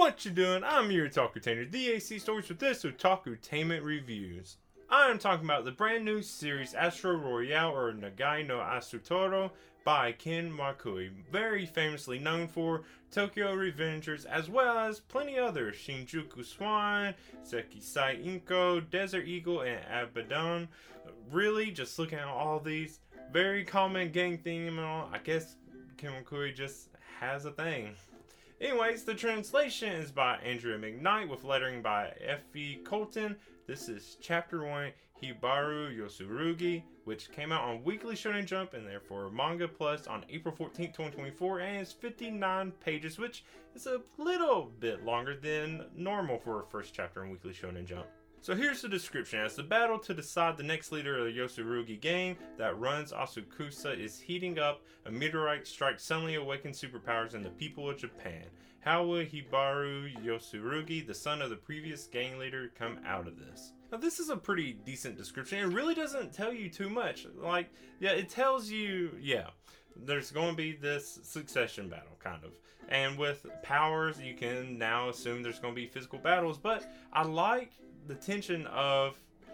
What you doing? I'm your Otakutainer, the AC Stories with this Otakutainment Reviews. I am talking about the brand new series Astro Royale or Nagai no Asutoro by Ken Wakui, very famously known for Tokyo Revengers as well as plenty others, Shinjuku Swan, Sekisai Inko, Desert Eagle, and Abaddon. Really, just looking at all these, very common gang theme and all, I guess Ken Wakui just has a thing. Anyways, the translation is by Andrea McKnight with lettering by F.E. Colton. This is Chapter 1, Hibaru Yosurugi, which came out on Weekly Shonen Jump and therefore Manga Plus on April 14, 2024, and it's 59 pages, which is a little bit longer than normal for a first chapter in Weekly Shonen Jump. So here's the description. As the battle to decide the next leader of the Yosurugi gang that runs Asakusa is heating up, a meteorite strike suddenly awakens superpowers in the people of Japan. How will Hibaru Yosurugi, the son of the previous gang leader, come out of this? Now this is a pretty decent description. It really doesn't tell you too much. It tells you, there's going to be this succession battle, kind of. And with powers, you can now assume there's going to be physical battles. But I like the tension of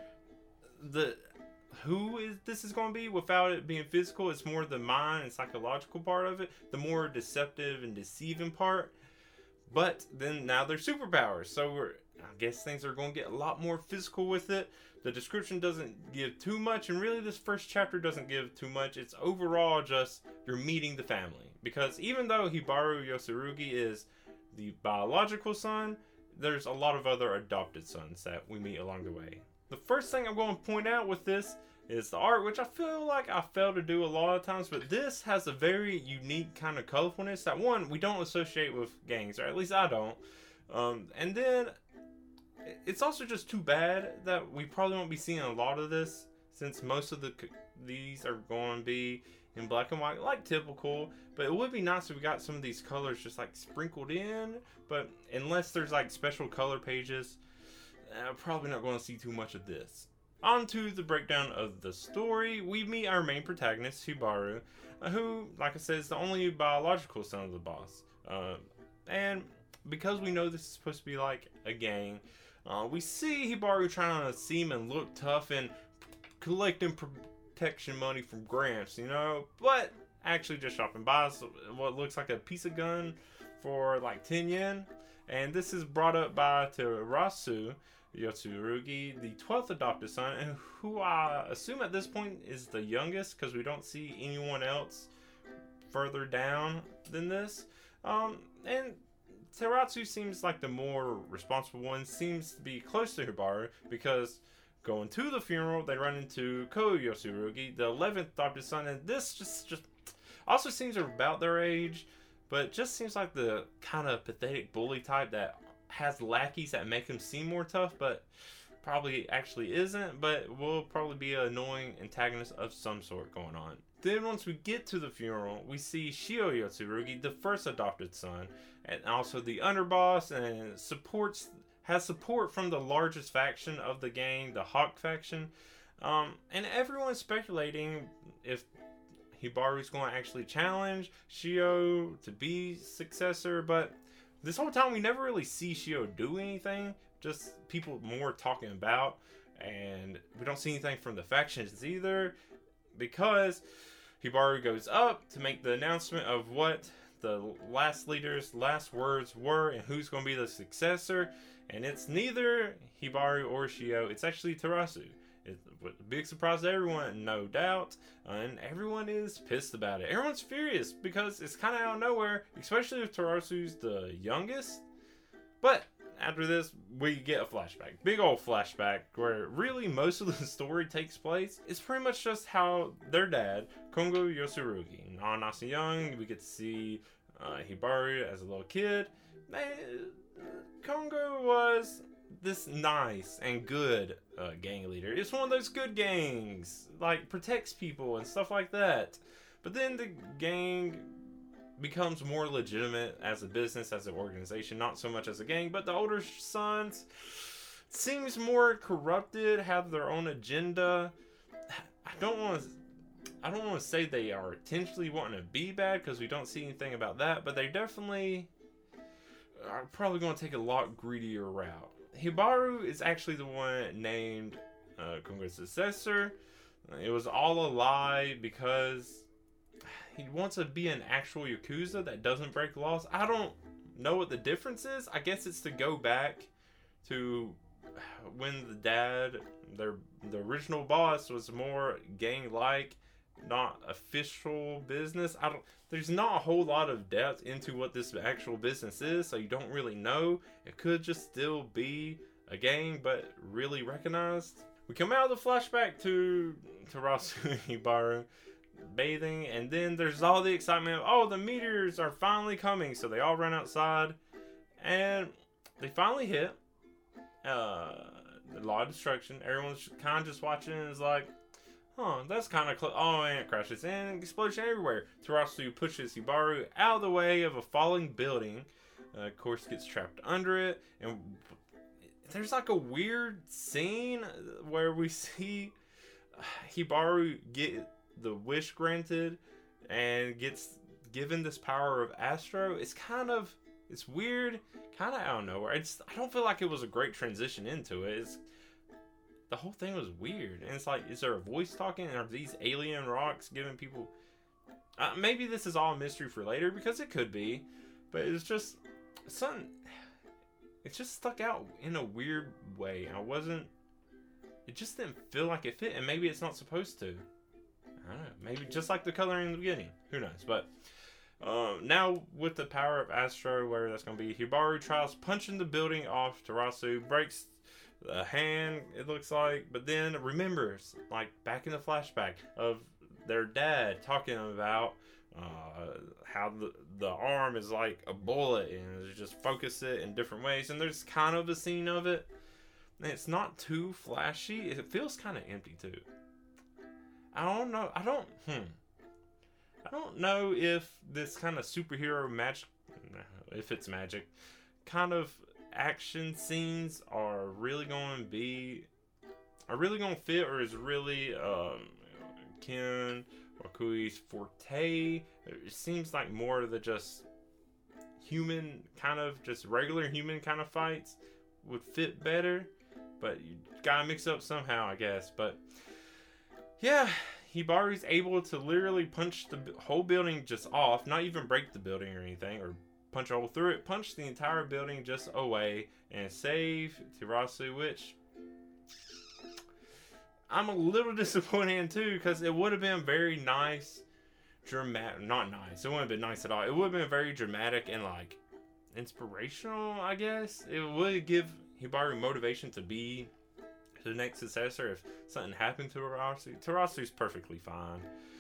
this is going to be without it being physical. It's more the mind and psychological part of it, the more deceptive and deceiving part. But then now they're superpowers, so I guess things are going to get a lot more physical with it. The description doesn't give too much, and really this first chapter doesn't give too much. It's overall just you're meeting the family, because even though Hibaru Yosurugi is the biological son, there's a lot of other adopted sons that we meet along the way. The first thing I'm going to point out with this is the art, which I feel like I fail to do a lot of times, but this has a very unique kind of colorfulness that, one, we don't associate with gangs, or at least I don't. And then it's also just too bad that we probably won't be seeing a lot of this, since most of these are going to be in black and white, like typical. But it would be nice if we got some of these colors just like sprinkled in, but unless there's like special color pages, probably not going to see too much of this. On to the breakdown of the story. We meet our main protagonist, Hibaru, who, like I said, is the only biological son of the boss. And because we know this is supposed to be like a gang, we see Hibaru trying to seem and look tough and collecting protection money from Gramps, but actually just shopping buys what looks like a piece of gun for like 10 yen. And this is brought up by Terasu Yosurugi, the 12th adopted son, and who I assume at this point is the youngest, because we don't see anyone else further down than this. And Terasu seems like the more responsible one, seems to be close to Hibaru, because going to the funeral, they run into Ko Yosurugi, the 11th adopted son, and this just also seems about their age, but just seems like the kind of pathetic bully type that has lackeys that make him seem more tough, but probably actually isn't, but will probably be an annoying antagonist of some sort going on. Then once we get to the funeral, we see Shio Yosurugi, the first adopted son, and also the underboss, and has support from the largest faction of the gang, the Hawk faction. And everyone's speculating if Hibaru's going to actually challenge Shio to be successor, but this whole time we never really see Shio do anything, just people more talking about, and we don't see anything from the factions either, because Hibaru goes up to make the announcement of what the last leader's last words were and who's going to be the successor, and it's neither Hibaru or Shio, it's actually Terasu. It's a big surprise to everyone, no doubt, and everyone is pissed about it. Everyone's furious because it's kind of out of nowhere, especially if Terasu's the youngest. But after this, we get a flashback, big old flashback, where really most of the story takes place. It's pretty much just how their dad, Kongo Yosurugi, not young, we get to see Hibaru as a little kid. Kongo was this nice and good gang leader. It's one of those good gangs, like protects people and stuff like that. But then the gang becomes more legitimate as a business, as an organization, not so much as a gang. But the older sons seems more corrupted, have their own agenda. I don't want to say they are intentionally wanting to be bad, because we don't see anything about that, but they definitely are probably going to take a lot greedier route. Hibaru is actually the one named Kongo's successor. It was all a lie because he wants to be an actual Yakuza that doesn't break laws. I don't know what the difference is. I guess it's to go back to when the dad, the original boss, was more gang-like, not official business. There's not a whole lot of depth into what this actual business is, so you don't really know. It could just still be a gang, but really recognized. We come out of the flashback to Terasu and Hibaru bathing, and then there's all the excitement of, oh, the meteors are finally coming, so they all run outside, and they finally hit. A lot of destruction. Everyone's kind of just watching and is like, huh, that's kind of close. Oh, and it crashes and explosion everywhere. Terasu pushes Hibaru out of the way of a falling building. Of course, gets trapped under it, and there's like a weird scene where we see Hibaru get the wish granted and gets given this power of Astro. It's weird, kind of out of nowhere. I don't feel like it was a great transition into it. The whole thing was weird, and it's like, is there a voice talking? And are these alien rocks giving people? Maybe this is all a mystery for later, because it could be, but it's just something. It just stuck out in a weird way. It just didn't feel like it fit, and maybe it's not supposed to. I don't know. Maybe just like the coloring in the beginning. Who knows? But now with the power of Astro, where that's going to be, Hibaru tries punching the building off. Terasu breaks the hand, it looks like, but then remembers, like back in the flashback of their dad talking about how the arm is like a bullet and just focus it in different ways, and there's kind of a scene of it, and it's not too flashy. It feels kind of empty too. I don't know if this kind of superhero magic, if it's magic, kind of action scenes are really going to fit, or is really Ken or Kui's forte. It seems like more of the just human kind of, just regular human kind of fights would fit better, but you gotta mix up somehow, I guess. But yeah, Hibaru's able to literally punch the whole building just off, not even break the building or anything, or punch a hole through it, punch the entire building just away, and save Terasu, which I'm a little disappointed in too, because it would have been very nice, dramatic, not nice, it wouldn't have been nice at all, it would have been very dramatic and like inspirational, I guess. It would give Hibaru motivation to be the next successor if something happened to Terasu. Terasu's perfectly fine.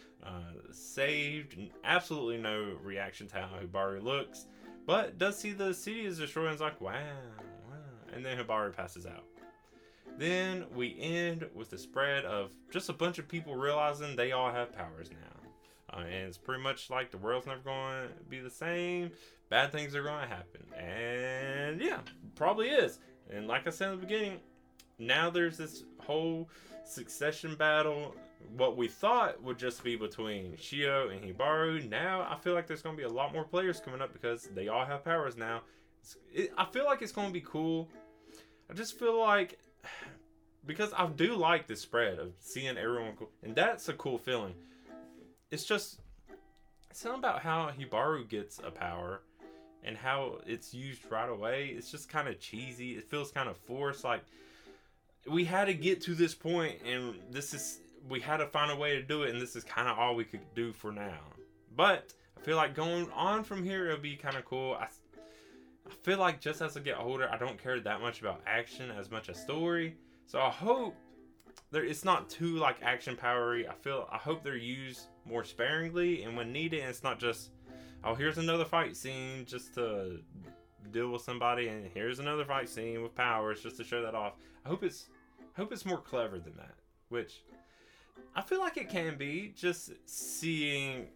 Saved, absolutely no reaction to how Hibaru looks, but does see the city is destroyed and is like, wow, and then Hibaru passes out. Then we end with the spread of just a bunch of people realizing they all have powers now, and it's pretty much like the world's never going to be the same, bad things are going to happen, and yeah, probably is. And like I said in the beginning, now there's this whole succession battle. What we thought would just be between Shio and Hibaru, now I feel like there's going to be a lot more players coming up because they all have powers now. I feel like it's going to be cool. I just feel like, because I do like the spread of seeing everyone cool, and that's a cool feeling. It's just something about how Hibaru gets a power and how it's used right away. It's just kind of cheesy. It feels kind of forced. Like, we had to get to this point, and we had to find a way to do it, and this is kind of all we could do for now. But I feel like going on from here, it'll be kind of cool. I feel like just as I get older, I don't care that much about action as much as story. So I hope it's not too like action powery. I hope they're used more sparingly, and when needed, it's not just, oh, here's another fight scene just to deal with somebody, and here's another fight scene with powers just to show that off. I hope it's more clever than that, which I feel like it can be. Just seeing,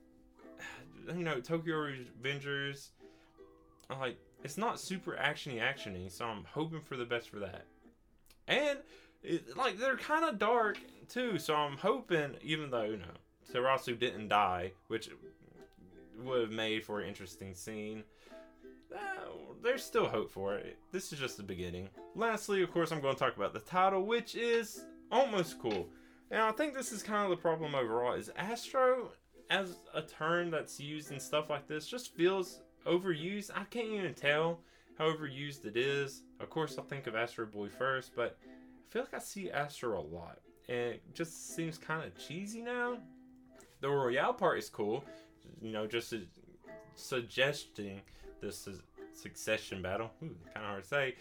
Tokyo Revengers, like, it's not super actiony, so I'm hoping for the best for that. And they're kind of dark too, so I'm hoping, even though Terasu didn't die, which would have made for an interesting scene, there's still hope for it. This is just the beginning. Lastly, of course, I'm going to talk about the title, which is almost cool. Now, I think this is kind of the problem overall, is Astro, as a term that's used in stuff like this, just feels overused. I can't even tell how overused it is. Of course, I'll think of Astro Boy first, but I feel like I see Astro a lot. And it just seems kind of cheesy now. The Royale part is cool. You know, just suggesting this succession battle. Kind of hard to say.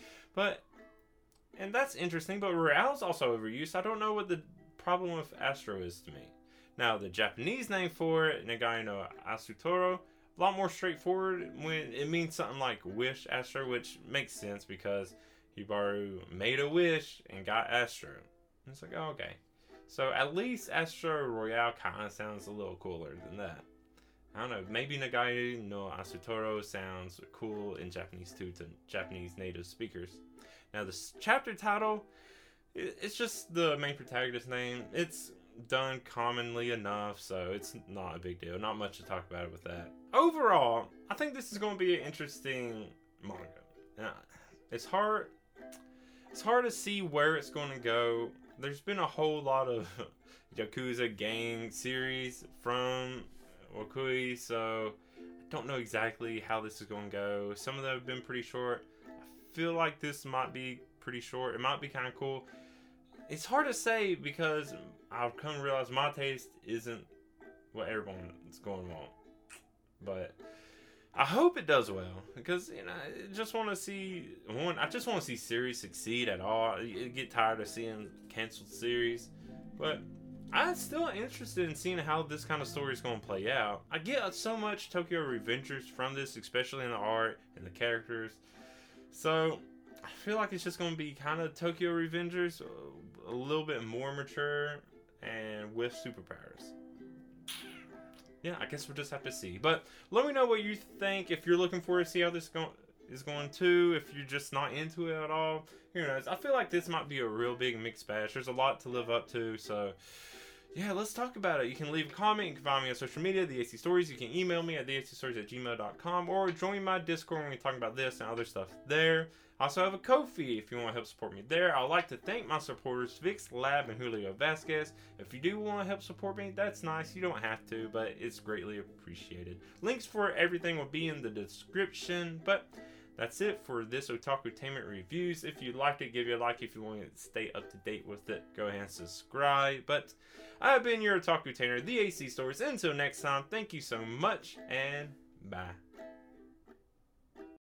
And that's interesting, but Royale's also overused. I don't know what the problem with Astro is to me. Now, the Japanese name for it, Nagai no Asutoro, a lot more straightforward when it means something like wish Astro, which makes sense because Hibaru made a wish and got Astro. And it's like, oh, okay. So at least Astro Royale kind of sounds a little cooler than that. I don't know, maybe Nagai no Asutoro sounds cool in Japanese too to Japanese native speakers. Now, this chapter title, it's just the main protagonist's name. It's done commonly enough, so it's not a big deal. Not much to talk about it with that. Overall, I think this is going to be an interesting manga. Now, it's hard to see where it's going to go. There's been a whole lot of Yakuza gang series from Wakui, so I don't know exactly how this is going to go. Some of them have been pretty short. I feel like this might be pretty short. It might be kind of cool. It's hard to say because I've come to realize my taste isn't what everyone's going to want. But I hope it does well because, you know, I just want to see series succeed at all. I get tired of seeing canceled series, but I'm still interested in seeing how this kind of story is going to play out. I get so much Tokyo Revengers from this, especially in the art and the characters. So I feel like it's just going to be kind of Tokyo Revengers, a little bit more mature and with superpowers. Yeah, I guess we'll just have to see. But let me know what you think. If you're looking forward to see how this is going to, if you're just not into it at all. Who knows? I feel like this might be a real big mixed batch. There's a lot to live up to, so yeah, let's talk about it. You can leave a comment. You can find me on social media, The AC Stories. You can email me at theacstories@gmail.com or join my Discord when we talk about this and other stuff there. I also have a Ko-fi if you want to help support me there. I'd like to thank my supporters, Vix Lab and Julio Vasquez. If you do want to help support me, that's nice. You don't have to, but it's greatly appreciated. Links for everything will be in the description, but that's it for this Otakutainment Reviews. If you liked it, give it a like. If you want to stay up to date with it, go ahead and subscribe. But I've been your Otakutainer, The AC Stories. Until next time, thank you so much, and bye.